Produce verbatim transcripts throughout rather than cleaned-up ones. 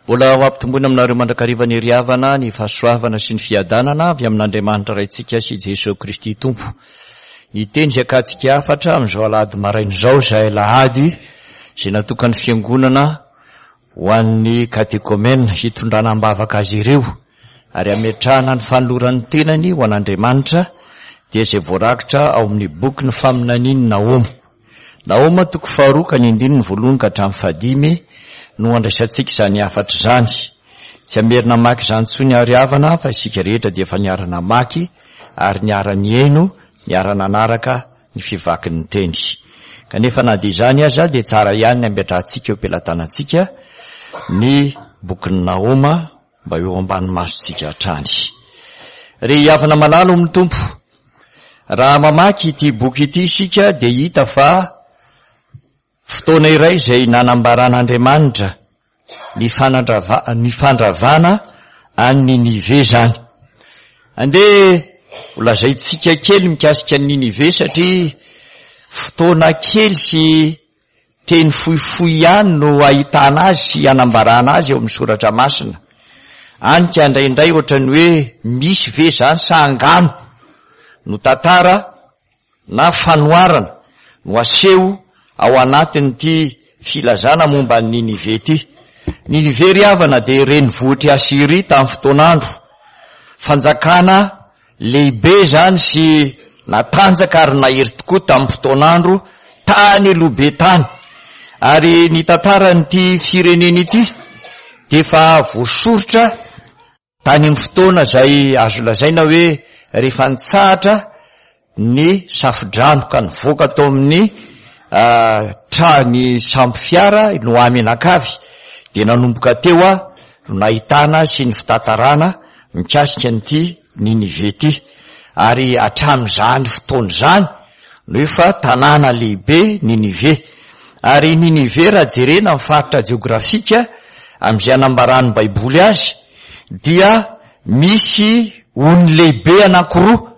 Mbola ho ampitombony aminareo mandrakariva ny riavana, ny fahasoavana sy ny fiadanana avy amin'Andriamanitra raintsika sy Jesosy Kristy Tompo. Hitendry akatsika afatra amin'izao alahady maraina izao izay alahady izay natokany fiangonana ho an'ny katekômena hitondrana ambavaka azy ireo ary ametrahana ny fanoloran'ny tenany ho an'Andriamanitra dia izay voarakitra ao amin'ny boky ny faminaniany Naoma. Naoma toko faharoa ka ny andininy voalohany ka hatramin'ny fahadimy no andraisantsika izany afatra izany. Tsy amerina maky izany intsony ariavana fa isika rehetra dia efa niarana maky ary niarany eno, niarana anaraka ny fivakin'ny teny. Kanefa na dia izany aza dia tsara ihany ny ametrahantsika eo am-pelantanantsika ny bokin'ny Naoma mba eo ambany masontsika hatrany. Ry havana malalo amin'ny tompo, raha mamaky ity boky ity isika dia hita fa fotoana iray izay nanambaran'Andriamanitra ny fanandrava, ny fandravana an'ny Ninive zany. Andeha holazaintsika kely mikasika ny Ninive satria fotoana kely sy teny fohifohy ihany no ahitana azy sy anambarana azy eo amin'ny soratra masina. Anika indraindray ohatrany hoe misy ve zany sa angano no tantara na fanoarana no aseho ao anatin'ity filazana momba ny Ninive ity. Ninive ry havana dia renivohitry Asiria tamin'ny fotoan'andro. Fanjakana lehibe zany sy natanjaka ary nahery tokoa tamin'ny fotoan'andro tany alobe tany. Ary ny tantaran'ity firenena ity dia efa voasoritra tany amin'ny fotoana izay azo lazaina hoe rehefa nitsahatra ny safidrano ka nivoaka tao amin'ny Uh, trany samby fiara no amenakavy dia nanomboka teo a no nahitana sy ny fitantarana mikasika n'ity Ninive ity. Ary hatramin'izany fotoana izany no efa tanàna lehibe Ninive. Ary Ninive raha jerena amin'ny faritra jeografika amin'izay anambaran'ny baiboly azy dia misy ony lehibe anankiroa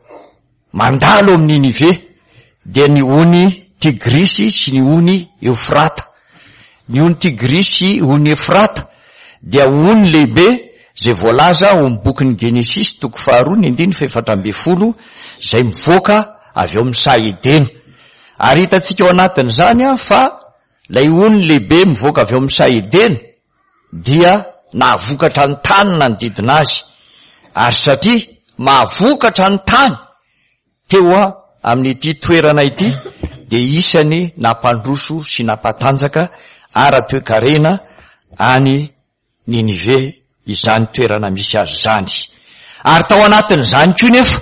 mandalo amin'ny Ninive, dia ny ony Tigrisy sy ny ony Eufrata. Ny ony Tigrisy, ony Eufrata dia ony lehibe zay voalaza ao amin'ny bokin'ny Genesis toko faharoa ny andiny faefatra amby folo zay mivoaka avy ao amin'ny Saedena. Ary hitantsika ao anatin'izany a fa lay ony lehibe mivoaka avy ao amin'ny Saedena dia nahavokatra ny tany nanodidina azy. Ary satria mahavokatra ny tany teo a amin'ity toerana ity dia isany nampandroso sy nampatanjaka ara-toekarena any Ninive izany toerana misy azy zany. Ary tao anatin'izany koa nefa,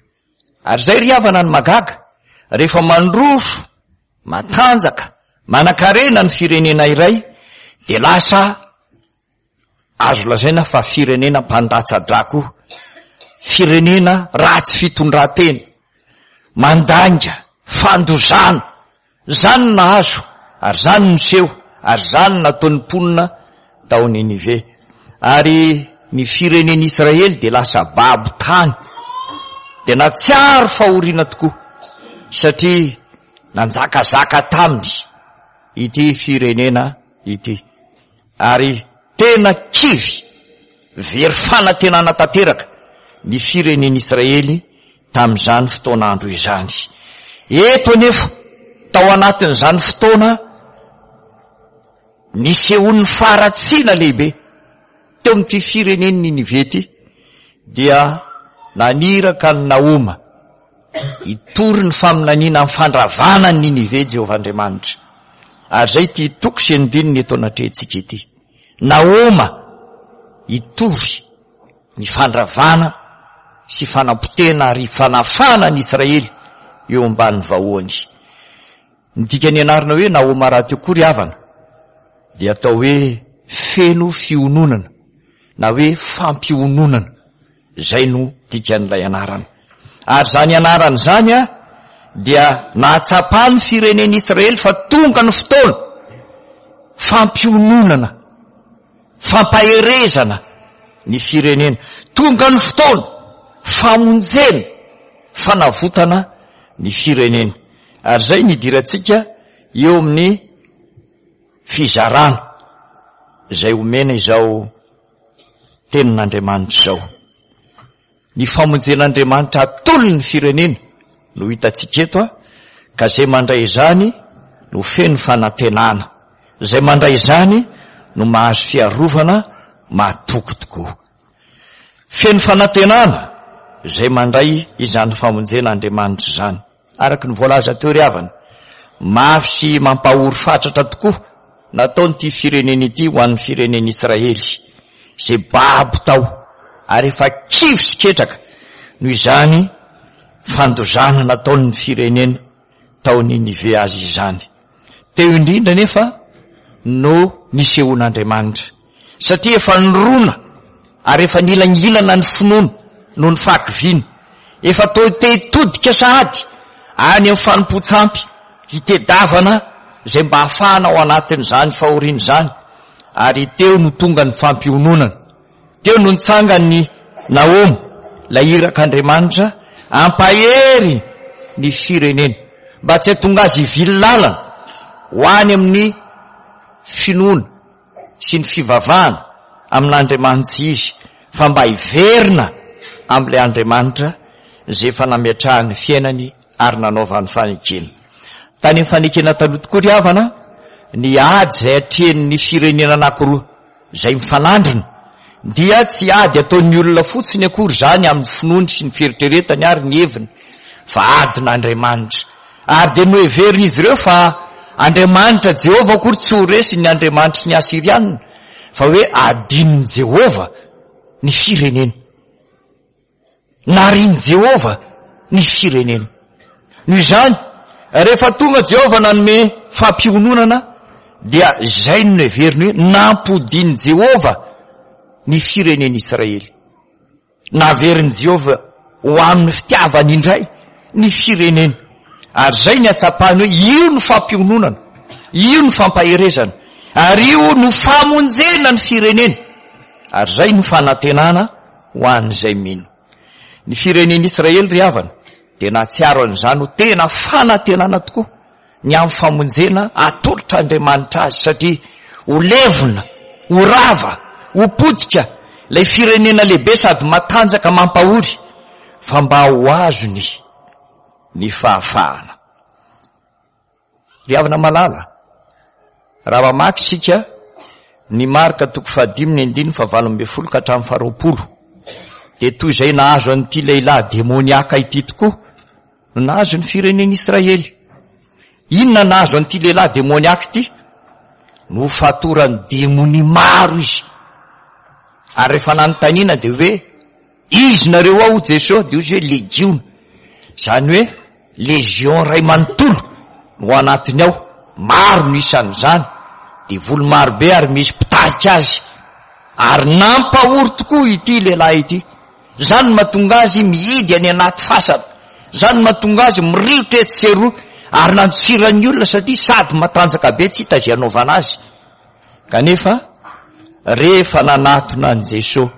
ary zay ry havana ny magaga, rehefa mandroso, matanjaka, manan-karena ny firenena iray dia lasa azo lazaina fa firenena mpandatsa-drako, firenena ratsy fitondran-tena, mandanga, fandozana, zany no nahazo ary zany no niseho ary zany no nataon'ny mponina tao Ninive. Ary ny firenena Israely dia lasa babo tany, dia natsiaro fahoriana tokoa satria nanjakazaka taminy ity firenena ity. Ary tena kivy very fanantenana tanteraka ny firenena Israely tamin'izany fotoan'andro izany. Eto nefa tao anatin'izany fotoana nisehon'ny faratsiana lehibe teo amin'ity fireneny Ninive ity dia naniraka ny Naoma hitory ny faminaniana amin'ny fandravana ny Ninive Jehovah Andriamanitra. Ary zay ty toko sy andininy eto anatrehantsika ity. Naoma hitory ny fandravana sy fanampotena ary fanafana ny Israely eo amban'ny vahoany. Ny dikany anarina hoe Naoma raha teo koa ry havana dia atao hoe feno fiononana na hoe fampiononana, zay no dikan'ilay anarana. Ary zany anarana zany a dia nahatsapany fireneny Israely fa tonga ny fotoana fampiononana, fampaherezana ny firenena, tonga ny fotoana famonjena, fanavotana ny firenena. Ary zay nidirantsika eo amin'ny fizarana izay omena izao tenin'Andriamanitra izao. Ny famonjen'Andriamanitra atolo ny firenena no hitantsika eto a, ka izay mandray izany no feno fanantenana, izay mandray izany no mahazo fiarovana mahatoky tokoa. Feno fanantenana izay mandray izany famonjen'Andriamanitra izany. Araka ny voalaza teo ry havana, mafy sy mampahory fatratra tokoa nataonyity firenena ity ho an'ny firenena Israely, izay babo tao ary efa kivy sy ketraka noho izany fandozana nataon'ny firenena tao Ninive azy izany. Teo indrindra nefa no nisehoan'Andriamanitra, satria efa nirona ary efa nilangilana ny finoana no ny fakiviana, efa to te-todika sahady any amin'ny fanompontsampy hitedavana izay mba hafahana ao anatin'izany fahoriana izany. Ary teo no tonga ny fampiononana, teo no nitsangany Naomi la irak'Andriamanitra ampahery ny firenena mba tsy hatonga azy hivily lalana ho any amin'ny finoana sy ny fivavahana amin'Andriamanitra izy, fa mba hiverina amin'ilay Andriamanitra izay efa nametrahany fiainany ary nanaovany fanekena. Tany amin'ny fanekena taloha tokoa ry havana, ny ady izay atrehan'ny firenena anankiroa izay mifanandrina dia tsy ady ataon'ny olona fotsiny akory izany amin'ny finoany sy ny fieritreretany ary ny heviny, fa adin'Andriamanitra. Ary dia no heverina izy ireo fa Andriamanitra Jehova akory tsy ho resy ny Andriamanitra ny Asirianina, fa hoe adin'ny Jehova ny firenena, nariany Jehova ny firenena. Noho izany rehefa tonga Jehova nanome fampiononana dia izay no heverina hoe nampodiany Jehova ny firenena Israely, naveriny Jehova ho amin'ny fitiavany indray ny firenena. Ary zay ny atsapany hoe io no fampiononana, io no fampaherezana, ary io no famonjena ny firenena, ary zay no fanantenana ho an'izay mino. Ny firenena Israely ry havana dia nahatsiaro an'izany ho tena fanantenana tokoa ny amin'ny famonjena atolotr'Andriamanitra azy, satria ho levona, ho rava, ho potika ilay firenena lehibe sady matanjaka mampahory, fa mba ho azo ny ny fahafahana. Ry havana malala, raha mamaky sika ny marika toko fahadimy ny andiny fa valo amby folo ka hatramin'ny faharoapolo, dia toy izay nahazo an'ity lehilahy demoniaka ity tokoa no nahazo ny firenena Israely. Inona nahazo an'ity lehilahy demoniaka ity? No fatorany demoni maro izy. Ary rehefa nanontaniana dia hoe izy nareo ao Jesosy, dia izy hoe legiona, izany hoe legion ray manontolo no anatiny ao, maro no isan'izany, dia volo maro be ary misy mpitarika azy, ary nampahory tokoa ity lehilahy ity. Zany mahatonga azy mihidy any anaty fasana, zany mahatonga azy mirilotra etsy sy eroa ary nantsirany olona, satria sady matanjaka be tsy hita izay anaovana azy. Kanefa rehefa nanatona an' Jesosy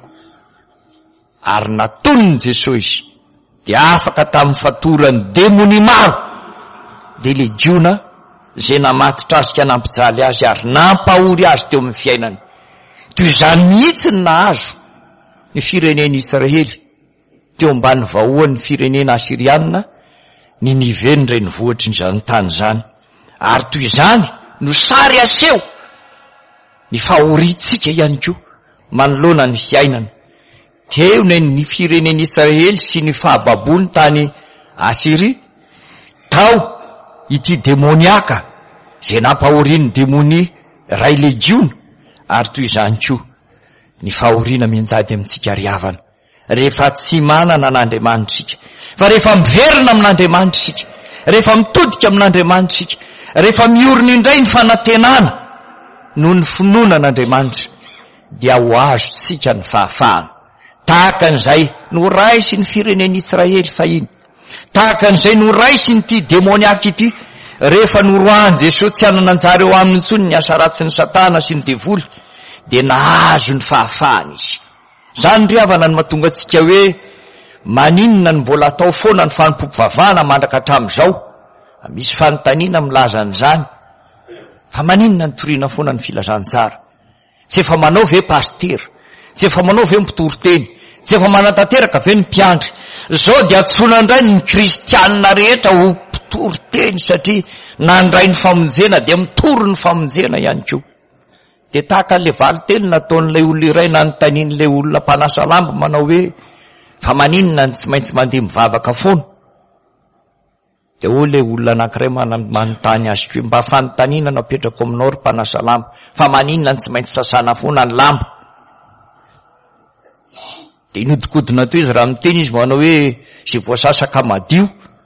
ary natonony Jesosy izy, dia afaka tamin'ny fatorany demoni maro, dia legiona izay namatotra azy ka nampijaly azy ary nampahory azy teo amin'ny fiainany. Toy izany mihitsy ny nahazo ny firenena Israely teo ambany vahoan'ny firenena Asirianina, Ninive ny renivohitry n'izany tany izany. Ary toy izany no sary aseho ny fahoritsika ihany koa manoloana ny fiainana. Teo ny firenena Israely sy ny fahababony tany Asiria tao ity demoniaka izay nampahoriany demoni ray legiona. Ary toy izany koa ny fahoriana menjady amintsika ry havana rehefa tsy manana n'Andriamanitra sika, fa rehefa miverina amin'Andriamanitra sika, rehefa mitodika amin'Andriamanitra sika, rehefa miorina indray ny fanantenana no ny finoana an'Andriamanitra, dia ho azo sika ny fahafahana. Tahaka an'izay no raisy ny firenena Israely fahiny, tahaka an'izay no raisy nyity demoniaka ity rehefa noroahan Jesosy tsy hanananjara eo aminy intsony ny asa ratsy ny Satana sy ny devoly, dia nahazo ny fahafahana izy. Zany ry havana ny mahatonga antsika hoe maninona ny mbola atao foana ny fanompompivavahana mandraka hatramin'izao. Misy fanontaniana milaza an'izany, fa maninona ny toriana foana ny filazantsara? tsy efa manao ve pastera, tsy efa manao ve mpitoroteny, tsy efa manatanteraka ve ny mpiandry. Zao dia atsona indray ny kristianina rehetra ho mpitoroteny satria nandray ny famonjena dia mitory ny famonjena ihany koa. De tahaka an'le valiteny nataon'ilay olona iray nanontanian'ilay olona mpanasa lamba manao hoe fa maninona ny tsy maintsy mandeha mivavaka foana. De ho le olona anankiray manontany azy hoe mba fanontaniana napetrako aminao ry mpanasa lamba, fa maninona ny tsy maintsy sasana foana ny lamba. De inodikodina to izy raha miteny izy manao hoe zay voasasaka madio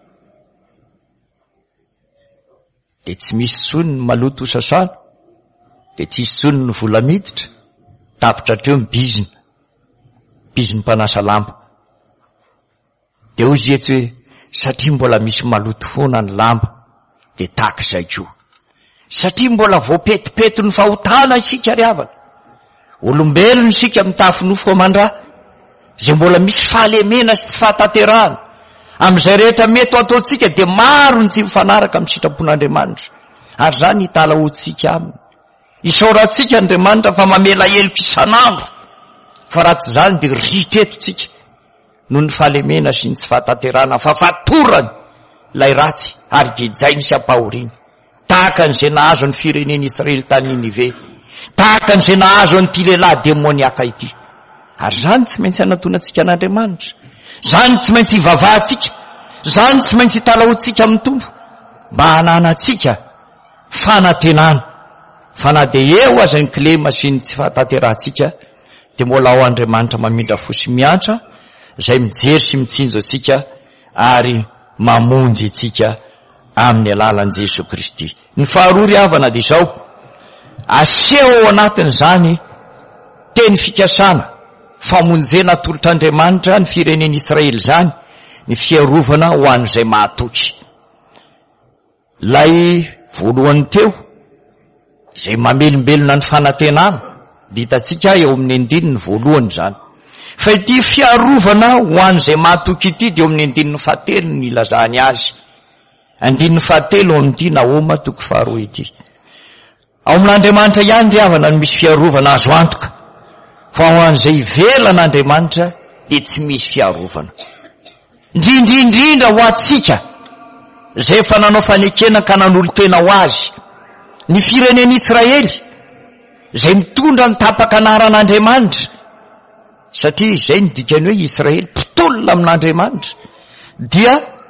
de tsy misy tsony ny maloto ho sasana, de tsy misy tsony ny vola miditra, tapitra treo mibizina biziny mpanasa lamba. De ozy etsy hoe satria mbola misy maloto foana ny lamba. De takizay koa satria mbola voapetipety ny fahotana isika ry havana, olombelona isika mitafinofo amandra, zay mbola misy fahalemena sy tsy fahatanterahana am'izay rehetra mety ataotsika de maro ny tsy mifanaraka amin'ny sitrapon'Andriamanitra. Ary zany hitala hotsika aminy isaorantsika Andriamanitra fa mamela heloka isan'andro, fa raha tsy zany de ritretotsika noho ny fahalemena sy ny tsy fahatanterahana, fa fatorany lay ratsy ary gijainy sy ampahoriana. Tahaka an'izay nahazo ny fireneny Israely tany Ninive, tahaka an'izay nahazo an'ity lehilahy demoniaka ity. Ary zany tsy maintsy anatonantsika an'Andriamanitra, zany tsy maintsy ivavahantsika, zany tsy maintsy hitalahotsika amin'ny tombo mba hananatsika fanantenana. Fa na de eo aza ny kilema sy ny tsy fahatanterantsika de mbola ao Andriamanitra mamindra fosy miantra zay mijery sy mitsinjo atsika ary mamonjy atsika amin'ny alalan'i Jesu Kristy. Ny faharoa ry havana de izao, aseho ao anatin'izany teny fikasana famonjena tolotr'Andriamanitra ny fireneny Israely zany, ny fiarovana ho an'izay mahatoky. Lay voalohany teo zay mamelombelona ny fanantenana de hitatsika eo amin'ny andininy voalohany zany. Fa ity fiarovana ho an'izay mahatoky ity de eo amin'ny andininy fahatelo ny ilazany azy. Andininy fahatelo amin'ity Naoma toko faharoa ity. Ao amin'Andriamanitra ihany ry havana no misy fiarovana azo antoka, fa ho an'izay ivelan'Andriamanitra de tsy misy fiarovana. Indrindrindrindra ho atsika zay efa nanao fanekena ka nanolo tena ho azy, ny fireneny Israely zay mitondra ny tapaka anaran'Andriamanitra, satria izay ny dikany hoe Israely mpitolona amin'Andriamanitra, dia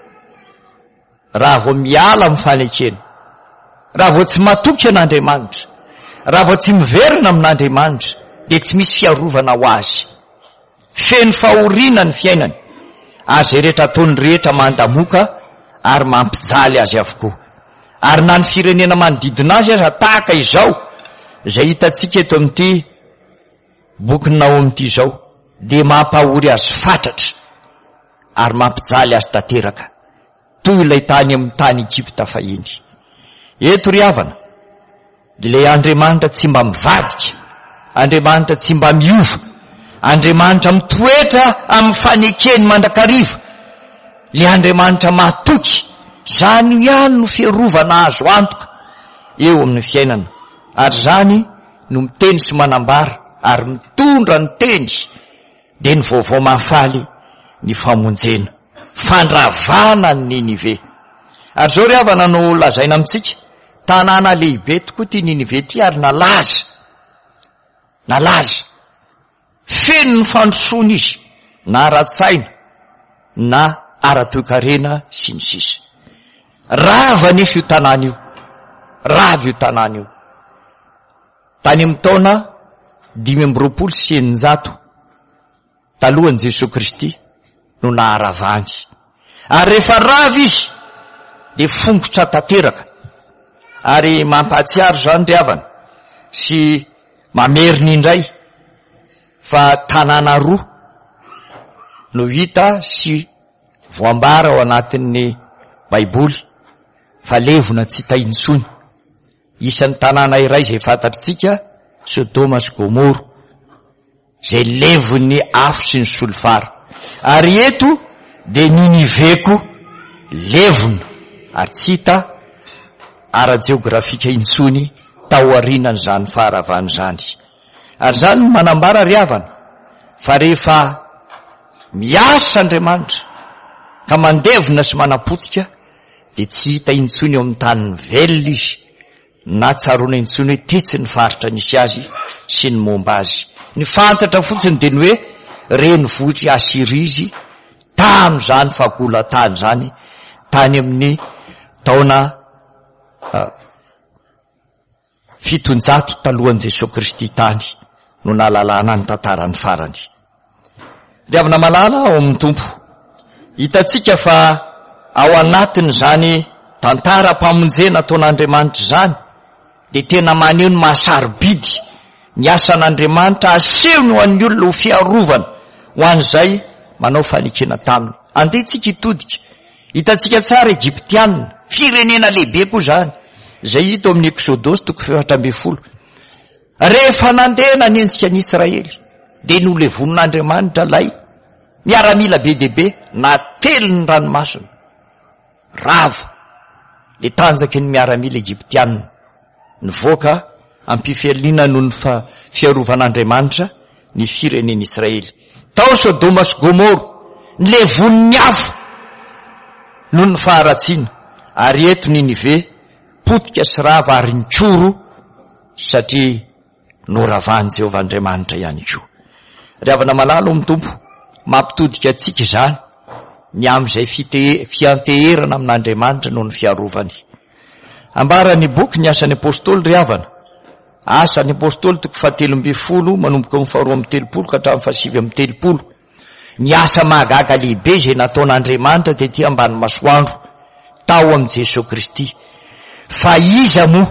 raha vao miala amin'ny fanekena, raha vao tsy matoky an'Andriamanitra, raha vao tsy miverina amin'Andriamanitra de tsy misy fiarovana ho azy. Feno fahoriana ny fiainany ary zay rehetra ataony rehetra mandamoka ary mampijaly azy avokoa. Ary na ny firenena manodidina azy aza tahaka izao zay hitatsika eto amin'ity boky Naomi ity izao, de mampahory azy fatratra ary mampijaly azy tanteraka toy ilay tany amin'ny tany Egypta fahiny. Eto ry havana, ilay Andriamanitra tsy mba mivadika, Andriamanitra tsy mba miova, Andriamanitra mitoetra amin'ny fanekeny mandrakariva, le Andriamanitra mahatoky, zany ihany no fiarovana azo antoka eo amin'ny fiainana. Ary zany no miteny sy manambara ary mitondra ny teny de ny vaovao mahafaly ny famonjena fandravana ny Ninive. Ary zao ry havana no lazaina amitsika, tanàna lehibe tokoa ty Ninive ty ary nalaza nalaza feno ny fandrosoana izy, na ara-tsaina na ara-toe-karena sy ny sisa. Rava nefa io tanàna io, rava io tanàna io. Tany amin'ny taona dimy amby roapolo sy eninjato talohan'i Jesu Kristy no naharavany. Ary rehefa rava izy de fongotra tanteraka. Ary mampahatsiaro zany ry havana sy mamerina indray fa tanàna roa no hita sy voambara ao anatin'ny Baiboly fa levona tsy taintsony. Isan'ny tanàna iray zay fantatritsika Sodoma sy Gomoro, zay levon'ny afo sy ny solofara. Ary eto de Niniveko levona ary tsy hita ara-jeografika intsony tao aorinan' zany faharavany zany. ary zany no manambara ry havana fa rehefa miasa Andriamanitra ka mandevina sy manapotika de tsy hita intsony eo amin'ny tany velona izy na tsaroana intsony hoe tetsy ny faritra nisy azy sy ny momba azy. Ny fantatra fotsiny de ny hoe reny vohitry Asiria izy tam'izany fagolatany zany tany amin'ny taona uh, fitonjato talohan'i Jesosy Kristy tany no nahalalana ny tantarany farany. Ry havana malala ao amin'ny tompo, hitatsika fa ao anatiny zany tantara-pamonjena ataon'Andriamanitra zany de tena maneho ny mahasarobidy ny asan'Andriamanitra asehony ho an'ny olona ho fiarovana ho an'izay manao fanekena taminy. Andehantsika hitodika, hitatsika tsara Egyptianina, firenena lehibe koa zany zay hita amin'ny Exodosy toko efatra amby folo. Rehefa nandeha nanenjika ny Israely de nolevon'Andriamanitra lay miaramila be dehibe nately ny ranomasina rava le tanjaky ny miaramila Egyptianina nivoaka ampifialiana noho ny fa fiarovan'Andriamanitra ny firenena Israely. Tao Sodoma sy Gomoro nilevon'ny afo noho ny faharatsiana, ary eto Ninive potika sy rava ary nitsoro satria noravany Jehovah Andriamanitra ihany koa. Ry havana malala amin'ny tompo, mampitodika atsika izany ny am'izay fianteherana amin'Andriamanitra noho ny fiarovany. Ambarany boky ny asan'ny apôstôly ry havana, asan'ny apôstôly toko fahatelo amby folo manomboka amin'ny faharoa amby telopolo ka hatramin'ny fahasivy amby telopolo. Ny asa mahagaga lehibe izay nataon'Andriamanitra tety ambany masoandro tao amin'i Jesosy Kristy. Fa iza moa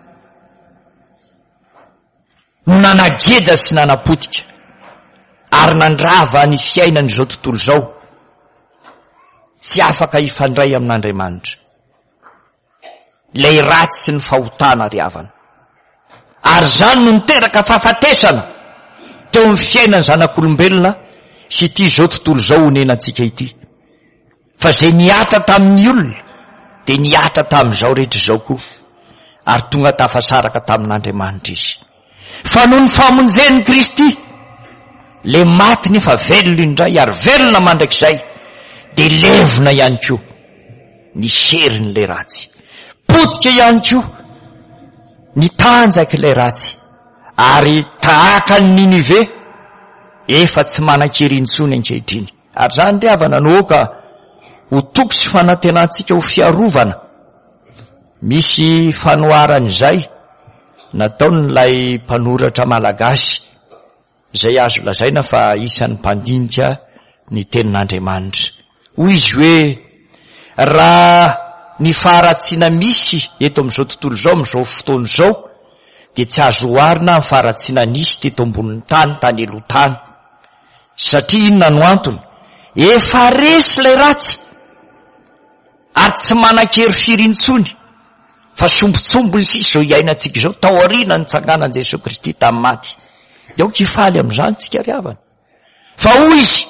no nanageja sy nanapotika ary nandrava ny fiainany zao tontolo zao, tsy afaka hifandray amin'Andriamanitra. Lay ratsy sy ny fahotana ry havana, ary zany no niteraka fahafatesana teo amin'ny fiainany zanak'olombelona sy ity zao tontolo zao honenantsika ity. Fa zay niatra tamin'ny olona de niatra tamin'izao rehetra zao koa, ary tonga tafasaraka tamin'Andriamanitra izy. Fa noho ny famonjen'i Kristy le maty nefa velona indray ary velona mandrakizay de levona ihany koa ny heriny le ratsy, potika ihany koa ny tanjaky le ratsy, ary tahaka ny Ninive efa tsy manan-kerintsony ankehitriny. Ary zany ry havana no ka ho toko sy fanantenantsika ho fiarovana, misy fanoaran'izay nataon'ilay mpanoratra malagasy zay azo lazaina fa isan'ny mpandinika ny tenin'Andriamanitra. Hoy izy hoe raha ny faharatsiana misy eto amin'izao tontolo zao, amin'izao fotoana zao, de tsy azo oharina ny faharatsiana nisy teto ambonin'ny tany tany elo-tany. Satria inona no antony? Efa resy lay ratsy ary tsy manan-kery firintsony, fa sombotsombony sisy zao iainantsika zao, tao aoriana ny tsanganan Jesosy Kristy tamin'ny maty. De ao kifaly am'izany tsika ry havana. Fa hoy izy,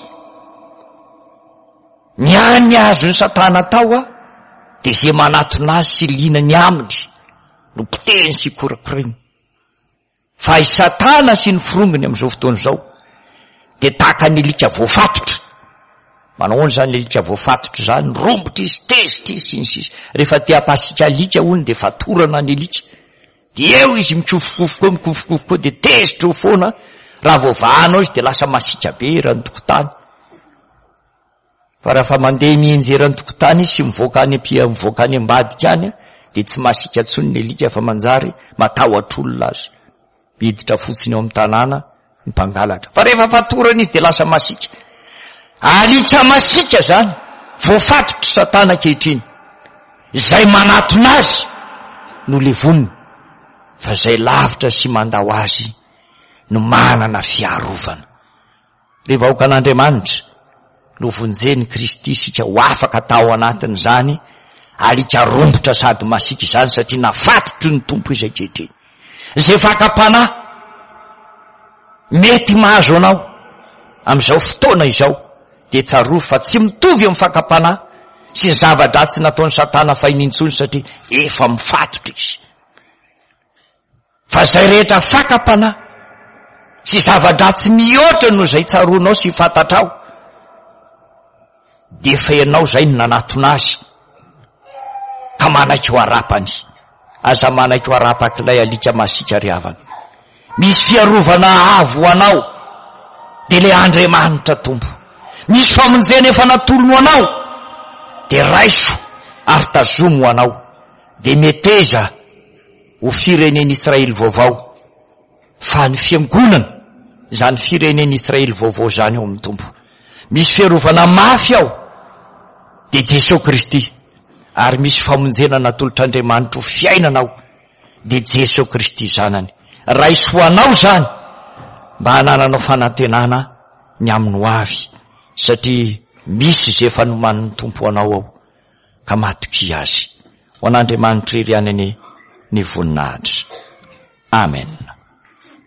ny any azo ny Satana tao a de zay manatona azy sy linany aminy no potehiny sy korakoriny. Fa i Satana sy ny firongony am'izao fotoana zao de tahaka ny alika voafatotra. Manao ny zany alika voafatotra zany, rombotra izy, tezitra izy, siny sisy. Rehefa te hampasika alika hono de fatorana ny alika, de eo izy mikofokofoko eo mikofokofoko eo de tezitra eo foana, raha voavahanao izy de lasa masika be erany tokotany. Fa raha fa mandeha mienjerany tokotany izy sy mivoaka any ampia mivoaka any ambadika any de tsy masika tsony ny alika, fa manjary matahotr'olona azy, miditra fotsiny eo amin'ny tanàna ny mpangalatra. Fa rehefa fatorana izy de lasa masika. Alika masika zany voafatotra Satana kehitriny, zay manatona azy no levoniny, fa zay lavitra sy mandao azy no manana fiarovana. Le vahoaka an'Andriamanitra no vonjeny Kristy sika ho afaka tao anatiny zany alika rombotra sady masika zany, satria nafatotry ny tompo izy ankehitriny. Zay fakapana mety mahazo anao am'izao fotoana izao de tsaroa fa tsy mitovy amin'ny fakapana sy ny zava-dratsy nataon'ny Satana fahinintsony, satria efa mifatotra izy. Fa zay rehetra fakapana sy zavatra tsy mihoatra no zay tsaroanao sy fantatrao, de fa ianao zay no nanatona azy ka manaiky ho arapany. Aza manaiky ho arapak'ilay alika masika riavana. Misy fiarovana avo anao de le Andriamanitra Tompo. Misy famonjena efa natolono anao de raiso ary tazomo anao, de meteza ho fireneny Israely vaovao. Fa ny fiangonana zany fireneny Israely vaovao zany ao amin'ny Tompo. Misy fiarovana mafy ao de Jesosy Kristy, ary misy famonjena natolotr'Andriamanitra ho fiainanao de Jesosy Kristy zanany. Raiso ho anao zany mba hanananao fanantenana ny aminy ho avy, satria misy zay efa noman'ny Tompo anao ao ka matoky azy. Ho an'Andriamanitra iry ihany ny voninahitra. Amen.